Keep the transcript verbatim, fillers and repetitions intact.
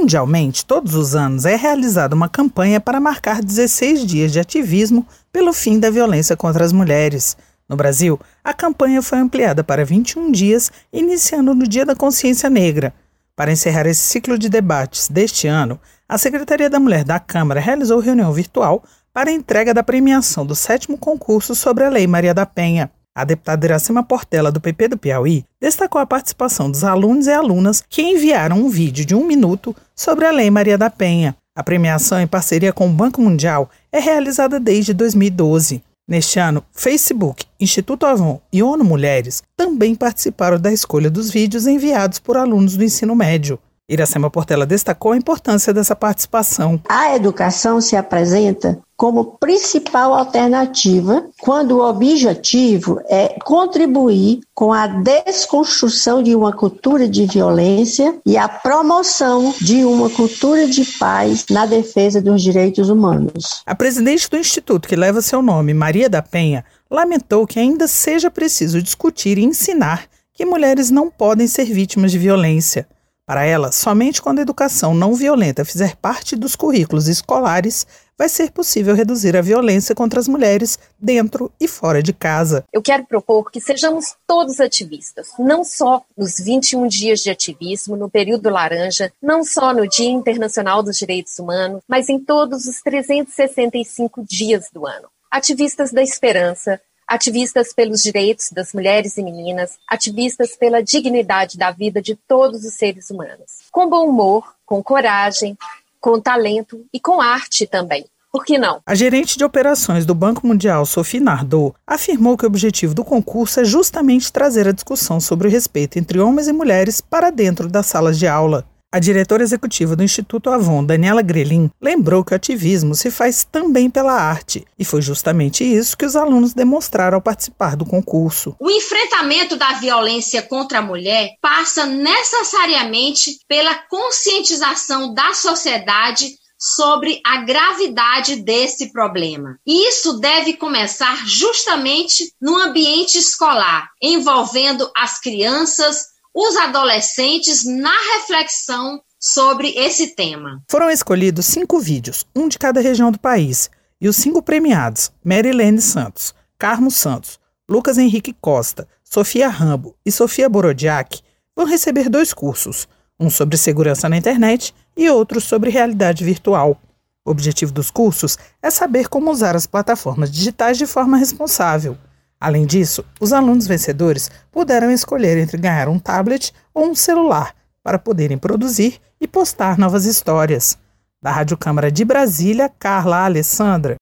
Mundialmente, todos os anos é realizada uma campanha para marcar dezesseis dias de ativismo pelo fim da violência contra as mulheres. No Brasil, a campanha foi ampliada para vinte e um dias, iniciando no Dia da Consciência Negra. Para encerrar esse ciclo de debates deste ano, a Secretaria da Mulher da Câmara realizou reunião virtual para a entrega da premiação do sétimo concurso sobre a Lei Maria da Penha. A deputada Iracema Portela, do P P do Piauí, destacou a participação dos alunos e alunas que enviaram um vídeo de um minuto sobre a Lei Maria da Penha. A premiação, em parceria com o Banco Mundial, é realizada desde dois mil e doze. Neste ano, Facebook, Instituto Avon e ONU Mulheres também participaram da escolha dos vídeos enviados por alunos do ensino médio. Iracema Portela destacou a importância dessa participação. A educação se apresenta como principal alternativa quando o objetivo é contribuir com a desconstrução de uma cultura de violência e a promoção de uma cultura de paz na defesa dos direitos humanos. A presidente do instituto, que leva seu nome, Maria da Penha, lamentou que ainda seja preciso discutir e ensinar que mulheres não podem ser vítimas de violência. Para ela, somente quando a educação não violenta fizer parte dos currículos escolares, vai ser possível reduzir a violência contra as mulheres dentro e fora de casa. Eu quero propor que sejamos todos ativistas, não só nos vinte e um dias de ativismo, no período laranja, não só no Dia Internacional dos Direitos Humanos, mas em todos os trezentos e sessenta e cinco dias do ano. Ativistas da esperança, ativistas pelos direitos das mulheres e meninas, ativistas pela dignidade da vida de todos os seres humanos. Com bom humor, com coragem, com talento e com arte também. Por que não? A gerente de operações do Banco Mundial, Sophie Nardot, afirmou que o objetivo do concurso é justamente trazer a discussão sobre o respeito entre homens e mulheres para dentro das salas de aula. A diretora executiva do Instituto Avon, Daniela Grelin, lembrou que o ativismo se faz também pela arte, e foi justamente isso que os alunos demonstraram ao participar do concurso. O enfrentamento da violência contra a mulher passa necessariamente pela conscientização da sociedade sobre a gravidade desse problema. E isso deve começar justamente no ambiente escolar, envolvendo as crianças, os adolescentes na reflexão sobre esse tema. Foram escolhidos cinco vídeos, um de cada região do país, e os cinco premiados, Marilene Santos, Carmo Santos, Lucas Henrique Costa, Sofia Rambo e Sofia Borodiak, vão receber dois cursos, um sobre segurança na internet e outro sobre realidade virtual. O objetivo dos cursos é saber como usar as plataformas digitais de forma responsável. Além disso, os alunos vencedores puderam escolher entre ganhar um tablet ou um celular para poderem produzir e postar novas histórias. Da Rádio Câmara de Brasília, Carla Alessandra.